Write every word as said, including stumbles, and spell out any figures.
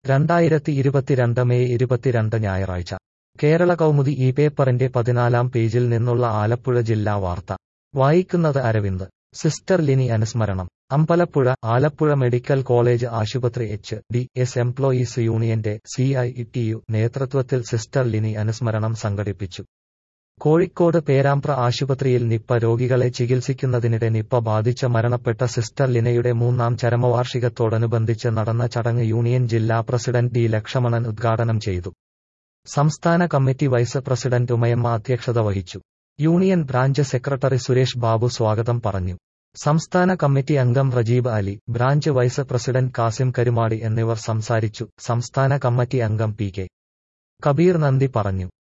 രണ്ടായിരത്തി ഇരുപത്തിരണ്ട് മെയ് ഇരുപത്തിരണ്ട് ഞായറാഴ്ച കേരള കൗമുദി ഈ പേപ്പറിന്റെ പതിനാലാം പേജിൽ നിന്നുള്ള ആലപ്പുഴ ജില്ലാ വാർത്ത വായിക്കുന്നത് അരവിന്ദ്. സിസ്റ്റർ ലിനി അനുസ്മരണം. അമ്പലപ്പുഴ. ആലപ്പുഴ മെഡിക്കൽ കോളേജ് ആശുപത്രി എച്ച് ഡി എസ് എംപ്ലോയീസ് യൂണിയന്റെ സി ഐ ടി യു നേതൃത്വത്തിൽ സിസ്റ്റർ ലിനി അനുസ്മരണം സംഘടിപ്പിച്ചു. കോഴിക്കോട് പേരാമ്പ്ര ആശുപത്രിയിൽ നിപ്പ രോഗികളെ ചികിത്സിക്കുന്നതിനിടെ നിപ്പ ബാധിച്ച് മരണപ്പെട്ട സിസ്റ്റർ ലിനയുടെ മൂന്നാം ചരമവാർഷികത്തോടനുബന്ധിച്ച് നടന്ന ചടങ്ങ് യൂണിയൻ ജില്ലാ പ്രസിഡന്റ് ഡി ലക്ഷമണൻ ഉദ്ഘാടനം ചെയ്തു. സംസ്ഥാന കമ്മിറ്റി വൈസ് പ്രസിഡന്റ് ഉമയമ്മ അധ്യക്ഷത വഹിച്ചു. Union branch secretary Suresh Babu സ്വാഗതം പറഞ്ഞു. സംസ്ഥാന കമ്മിറ്റി അംഗം Rajeeb Ali, branch vice president Kasim Karumadi എന്നിവർ സംസാരിച്ചു. സംസ്ഥാന കമ്മിറ്റി അംഗം പി കെ കബീർ നന്ദി പറഞ്ഞു.